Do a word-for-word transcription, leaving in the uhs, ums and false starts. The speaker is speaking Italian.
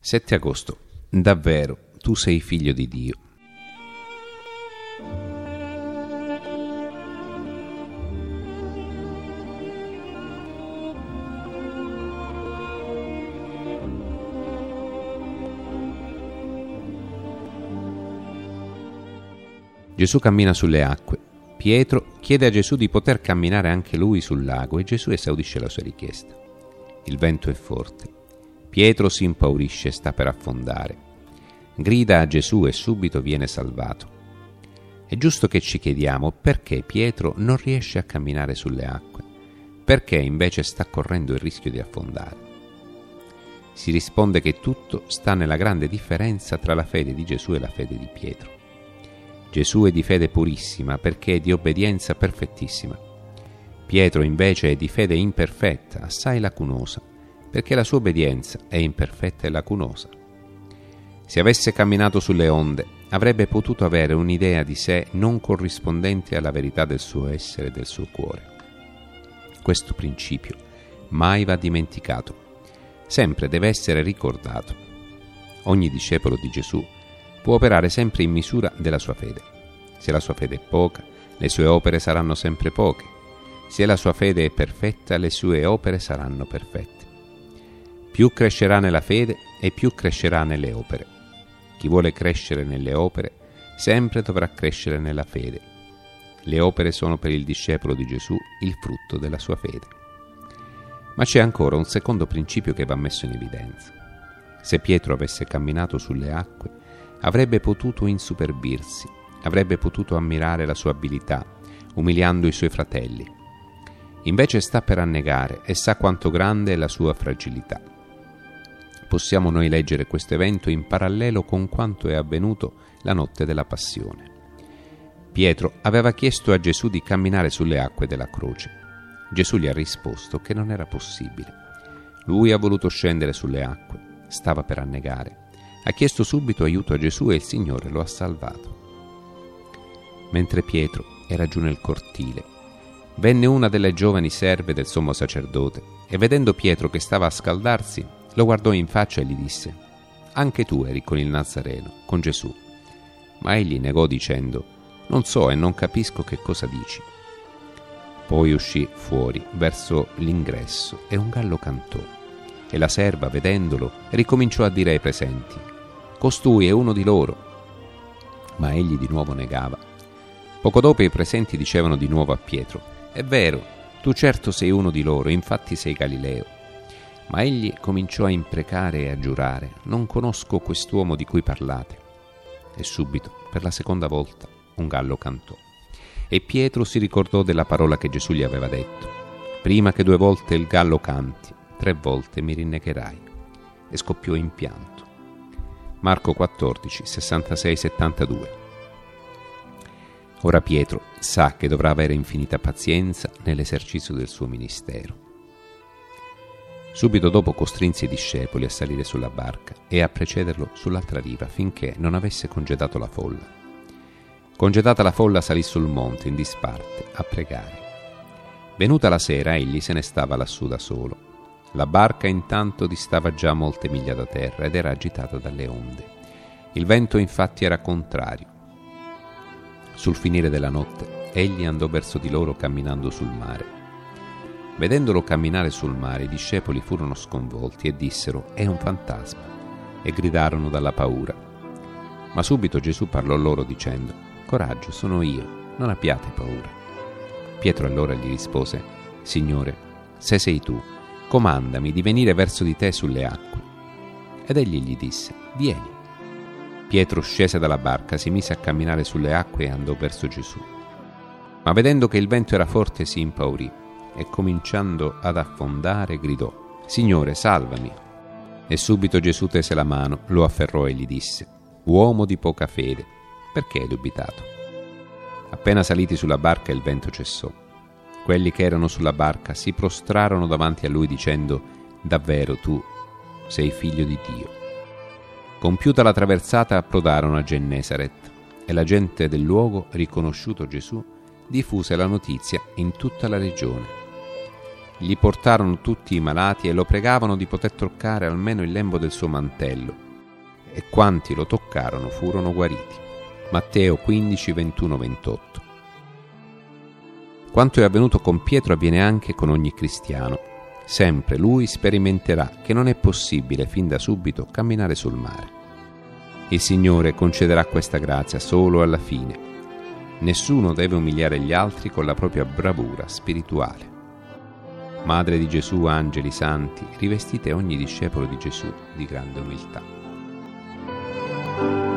sette agosto. Davvero, tu sei figlio di Dio. Gesù cammina sulle acque. Pietro chiede a Gesù di poter camminare anche lui sul lago e Gesù esaudisce la sua richiesta. Il vento è forte. Pietro si impaurisce e sta per affondare. Grida a Gesù e subito viene salvato. È giusto che ci chiediamo perché Pietro non riesce a camminare sulle acque, perché invece sta correndo il rischio di affondare. Si risponde che tutto sta nella grande differenza tra la fede di Gesù e la fede di Pietro. Gesù è di fede purissima perché è di obbedienza perfettissima. Pietro invece è di fede imperfetta, assai lacunosa, perché la sua obbedienza è imperfetta e lacunosa. Se avesse camminato sulle onde, avrebbe potuto avere un'idea di sé non corrispondente alla verità del suo essere e del suo cuore. Questo principio mai va dimenticato, sempre deve essere ricordato. Ogni discepolo di Gesù può operare sempre in misura della sua fede. Se la sua fede è poca, le sue opere saranno sempre poche. Se la sua fede è perfetta, le sue opere saranno perfette. Più crescerà nella fede e più crescerà nelle opere. Chi vuole crescere nelle opere sempre dovrà crescere nella fede. Le opere sono per il discepolo di Gesù il frutto della sua fede. Ma c'è ancora un secondo principio che va messo in evidenza. Se Pietro avesse camminato sulle acque, avrebbe potuto insuperbirsi, avrebbe potuto ammirare la sua abilità, umiliando i suoi fratelli. Invece sta per annegare e sa quanto grande è la sua fragilità. Possiamo noi leggere questo evento in parallelo con quanto è avvenuto la notte della Passione. Pietro aveva chiesto a Gesù di camminare sulle acque della croce. Gesù gli ha risposto che non era possibile. Lui ha voluto scendere sulle acque, stava per annegare. Ha chiesto subito aiuto a Gesù e il Signore lo ha salvato. Mentre Pietro era giù nel cortile, venne una delle giovani serve del sommo sacerdote e vedendo Pietro che stava a scaldarsi, lo guardò in faccia e gli disse: «Anche tu eri con il Nazareno, con Gesù». Ma egli negò dicendo: «Non so e non capisco che cosa dici». Poi uscì fuori verso l'ingresso e un gallo cantò. E la serva, vedendolo, ricominciò a dire ai presenti: «Costui è uno di loro». Ma egli di nuovo negava. Poco dopo i presenti dicevano di nuovo a Pietro: «È vero, tu certo sei uno di loro, infatti sei Galileo». Ma egli cominciò a imprecare e a giurare: «Non conosco quest'uomo di cui parlate». E subito, per la seconda volta, un gallo cantò. E Pietro si ricordò della parola che Gesù gli aveva detto: «Prima che due volte il gallo canti, tre volte mi rinnegherai». E scoppiò in pianto. Marco quattordici, sessantasei settantadue. Ora Pietro sa che dovrà avere infinita pazienza nell'esercizio del suo ministero. Subito dopo costrinse i discepoli a salire sulla barca e a precederlo sull'altra riva finché non avesse congedato la folla. Congedata la folla salì sul monte in disparte a pregare. Venuta la sera egli se ne stava lassù da solo. La barca intanto distava già molte miglia da terra ed era agitata dalle onde. Il vento infatti era contrario. Sul finire della notte egli andò verso di loro camminando sul mare. Vedendolo camminare sul mare, i discepoli furono sconvolti e dissero: «È un fantasma», e gridarono dalla paura. Ma subito Gesù parlò loro dicendo: «Coraggio, sono io, non abbiate paura». Pietro allora gli rispose: «Signore, se sei tu, comandami di venire verso di te sulle acque». Ed egli gli disse: «Vieni». Pietro scese dalla barca, si mise a camminare sulle acque e andò verso Gesù. Ma vedendo che il vento era forte si impaurì e cominciando ad affondare gridò: «Signore, salvami!» E subito Gesù tese la mano, lo afferrò e gli disse: «Uomo di poca fede, perché hai dubitato?» Appena saliti sulla barca il vento cessò. Quelli che erano sulla barca si prostrarono davanti a lui dicendo: «Davvero tu sei figlio di Dio». Compiuta la traversata approdarono a Gennesaret e la gente del luogo, riconosciuto Gesù, diffuse la notizia in tutta la regione. Gli portarono tutti i malati e lo pregavano di poter toccare almeno il lembo del suo mantello, e quanti lo toccarono furono guariti. Matteo quindici, ventuno, ventotto. Quanto è avvenuto con Pietro avviene anche con ogni cristiano. Sempre lui sperimenterà che non è possibile fin da subito camminare sul mare. Il Signore concederà questa grazia solo alla fine. Nessuno deve umiliare gli altri con la propria bravura spirituale. Madre di Gesù, angeli santi, rivestite ogni discepolo di Gesù di grande umiltà.